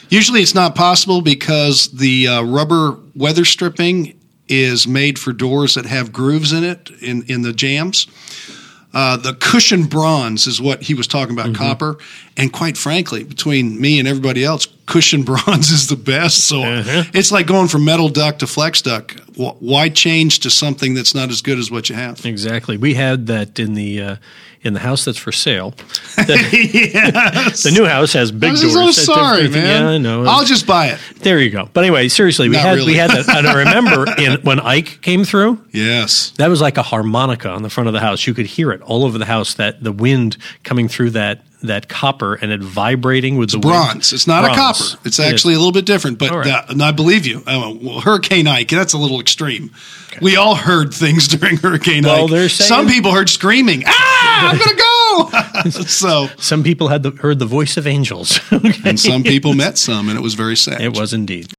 Usually it's not possible because the rubber weather stripping is made for doors that have grooves in it in the jambs. The cushion bronze is what he was talking about, copper. And quite frankly, between me and everybody else, cushion bronze is the best. So it's like going from metal duct to flex duct. Why change to something that's not as good as what you have? Exactly. We had that in the house that's for sale. Yes. The new house has big doors. I'm so sorry, man. Yeah, I know. I'll just buy it. There you go. But anyway, seriously, we had that. And I remember when Ike came through. Yes. That was like a harmonica on the front of the house. You could hear it all over the house, that the wind coming through that copper and it vibrating with the bronze. wind. It's not a copper. It's actually a little bit different. But and I believe you. Hurricane Ike, that's a little extreme. Okay. We all heard things during Hurricane Ike. They're saying, some people heard screaming, I'm going to go! So some people heard the voice of angels. Okay. And some people met some, and it was very sad. It was indeed.